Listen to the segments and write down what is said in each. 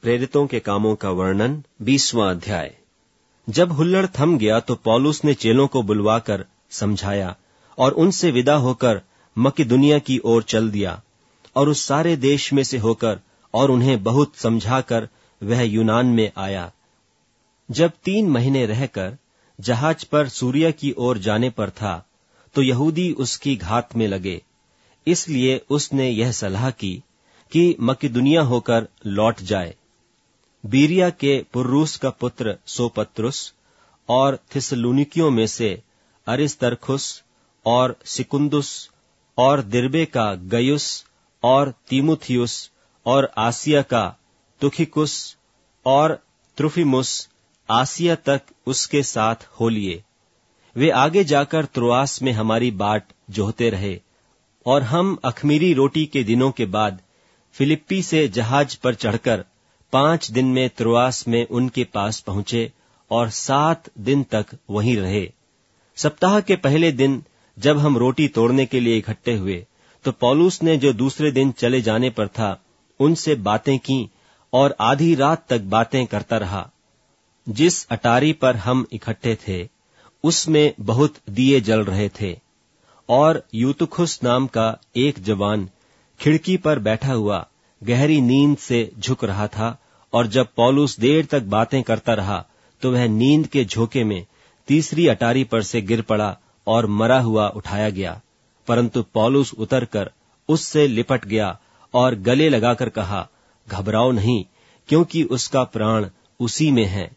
प्रेरितों के कामों का वर्णन 20वां अध्याय। जब हुल्लड़ थम गया तो पौलुस ने चेलों को बुलवाकर समझाया और उनसे विदा होकर मकिदुनिया की ओर चल दिया, और उस सारे देश में से होकर और उन्हें बहुत समझाकर वह यूनान में आया। जब 3 महीने रहकर जहाज पर सूरिया की ओर जाने पर था तो यहूदी उसकी घात में लगे, इसलिए उसने यह सलाह की कि मकिदुनिया होकर लौट जाए। बीरिया के पुर्रूस का पुत्र सोपत्रुस और थिस्सलुनीकियों में से अरिस्तर्खुस और सिकुंदुस और दिर्बे का गयुस और तीमुथियुस और आसिया का तुखिकुस और त्रुफिमुस आसिया तक उसके साथ हो लिए। वे आगे जाकर त्रोआस में हमारी बाट जोहते रहे, और हम अखमीरी रोटी के दिनों के बाद फिलिप्पी से जहाज पर चढ़कर 5 दिन में त्रोआस में उनके पास पहुंचे और 7 दिन तक वहीं रहे। सप्ताह के पहले दिन जब हम रोटी तोड़ने के लिए इकट्ठे हुए तो पौलुस ने जो दूसरे दिन चले जाने पर था उनसे बातें की और आधी रात तक बातें करता रहा। जिस अटारी पर हम इकट्ठे थे उसमें बहुत दिए जल रहे थे, और यूतुखुस नाम का एक जवान खिड़की पर बैठा हुआ गहरी नींद से झुक रहा था, और जब पौलुस देर तक बातें करता रहा तो वह नींद के झोंके में तीसरी अटारी पर से गिर पड़ा और मरा हुआ उठाया गया। परंतु पौलुस उतरकर उससे लिपट गया और गले लगाकर कहा, घबराओ नहीं, क्योंकि उसका प्राण उसी में है।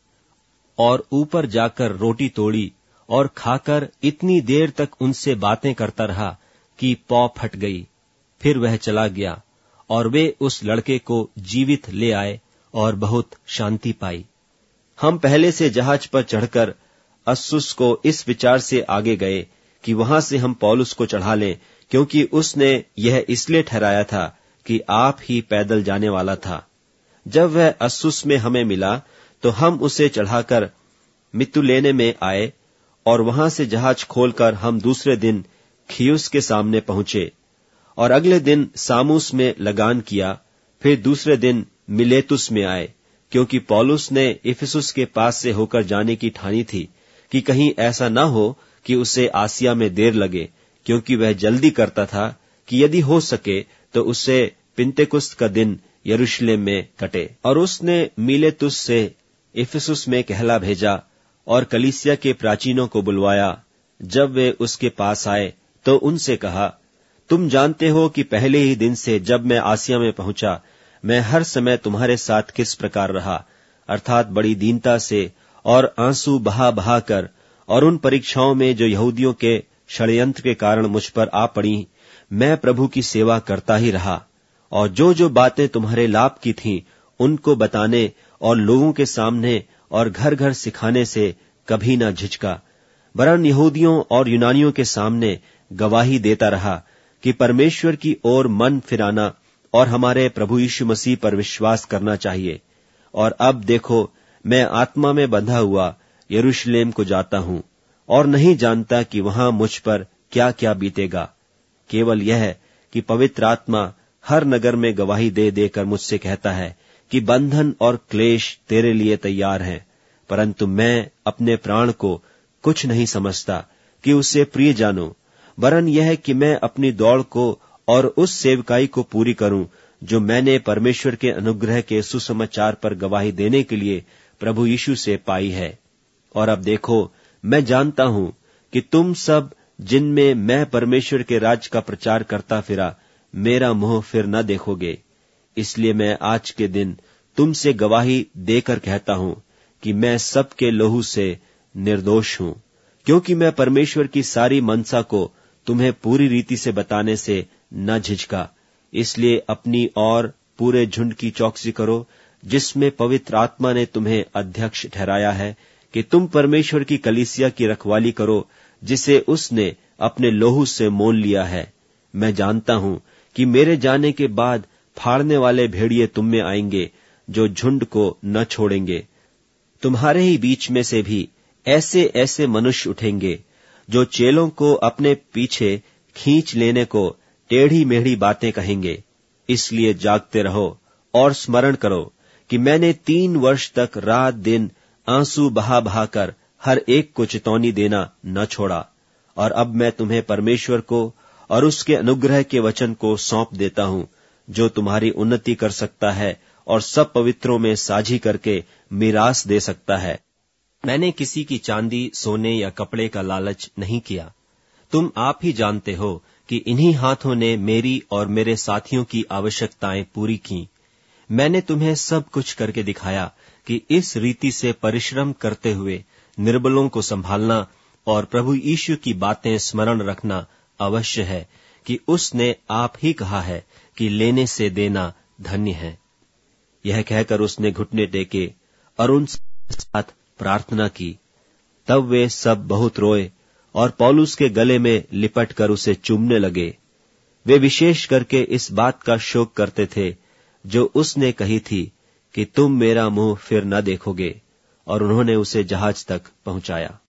और ऊपर जाकर रोटी तोड़ी और खाकर इतनी देर तक उनसे बातें करता रहा कि पौ फट गई। फिर वह चला गया, और वे उस लड़के को जीवित ले आए और बहुत शांति पाई। हम पहले से जहाज पर चढ़कर अस्सुस को इस विचार से आगे गए कि वहां से हम पौलुस को चढ़ा लें, क्योंकि उसने यह इसलिए ठहराया था कि आप ही पैदल जाने वाला था। जब वह अस्सुस में हमें मिला तो हम उसे चढ़ाकर मितुलेने में आए, और वहां से जहाज खोलकर हम दूसरे दिन खियुस के सामने पहुंचे, और अगले दिन सामुस में लगान किया। फिर दूसरे दिन मिलेतुस में आए, क्योंकि पौलुस ने इफिसुस के पास से होकर जाने की ठानी थी कि कहीं ऐसा न हो कि उसे आसिया में देर लगे, क्योंकि वह जल्दी करता था कि यदि हो सके तो उसे पिन्तेकुस्त का दिन यरूशलेम में कटे। और उसने मिलेतुस से इफिसुस में कहला भेजा और कलीसिया के प्राचीनों को बुलवाया। जब वे उसके पास आए तो उनसे कहा, तुम जानते हो कि पहले ही दिन से जब मैं आसिया में पहुंचा, मैं हर समय तुम्हारे साथ किस प्रकार रहा, अर्थात बड़ी दीनता से और आंसू बहा बहा कर, और उन परीक्षाओं में जो यहूदियों के षड्यंत्र के कारण मुझ पर आ पड़ी, मैं प्रभु की सेवा करता ही रहा, और जो जो बातें तुम्हारे लाभ की थीं उनको बताने और लोगों के सामने और घर घर सिखाने से कभी न झिझका, वरन यहूदियों और यूनानियों के सामने गवाही देता रहा कि परमेश्वर की ओर मन फिराना और हमारे प्रभु यीशु मसीह पर विश्वास करना चाहिए। और अब देखो, मैं आत्मा में बंधा हुआ यरूशलेम को जाता हूं, और नहीं जानता कि वहां मुझ पर क्या क्या बीतेगा। केवल यह कि पवित्र आत्मा हर नगर में गवाही दे देकर मुझसे कहता है कि बंधन और क्लेश तेरे लिए तैयार हैं, परंतु मैं अपने प्राण को कुछ नहीं समझता कि उसे प्रिय जानूं, वरन यह कि मैं अपनी दौड़ को और उस सेवकाई को पूरी करूं जो मैंने परमेश्वर के अनुग्रह के सुसमाचार पर गवाही देने के लिए प्रभु यीशु से पाई है। और अब देखो, मैं जानता हूं कि तुम सब जिनमें मैं परमेश्वर के राज्य का प्रचार करता फिरा, मेरा मुंह फिर न देखोगे। इसलिए मैं आज के दिन तुमसे गवाही देकर कहता हूं कि मैं सबके लहू से निर्दोष हूं, क्योंकि मैं परमेश्वर की सारी मनसा को तुम्हें पूरी रीति से बताने से न झिझका। इसलिए अपनी और पूरे झुंड की चौकसी करो, जिसमें पवित्र आत्मा ने तुम्हें अध्यक्ष ठहराया है, कि तुम परमेश्वर की कलीसिया की रखवाली करो, जिसे उसने अपने लोहू से मोल लिया है। मैं जानता हूं कि मेरे जाने के बाद फाड़ने वाले भेड़िए तुम में आएंगे, जो झुंड को न छोड़ेंगे। तुम्हारे ही बीच में से भी ऐसे ऐसे मनुष्य उठेंगे, जो चेलों को अपने पीछे खींच लेने को टेढ़ी मेढ़ी बातें कहेंगे। इसलिए जागते रहो और स्मरण करो कि मैंने 3 वर्ष तक रात दिन आंसू बहा बहा कर हर एक को चितौनी देना न छोड़ा, और अब मैं तुम्हें परमेश्वर को और उसके अनुग्रह के वचन को सौंप देता हूं, जो तुम्हारी उन्नति कर सकता है और सब पवित्रों में साझी करके मीरास दे सकता है। मैंने किसी की चांदी, सोने या कपड़े का लालच नहीं किया। तुम आप ही जानते हो कि इन्हीं हाथों ने मेरी और मेरे साथियों की आवश्यकताएं पूरी की। मैंने तुम्हें सब कुछ करके दिखाया कि इस रीति से परिश्रम करते हुए निर्बलों को संभालना और प्रभु यीशु की बातें स्मरण रखना अवश्य है, कि उसने आप ही कहा है कि लेने से देना धन्य है। यह कहकर उसने घुटने टेके और उनके साथ प्रार्थना की। तब वे सब बहुत रोए और पौलुस के गले में लिपट कर उसे चूमने लगे। वे विशेष करके इस बात का शोक करते थे जो उसने कही थी कि तुम मेरा मुंह फिर न देखोगे, और उन्होंने उसे जहाज तक पहुंचाया।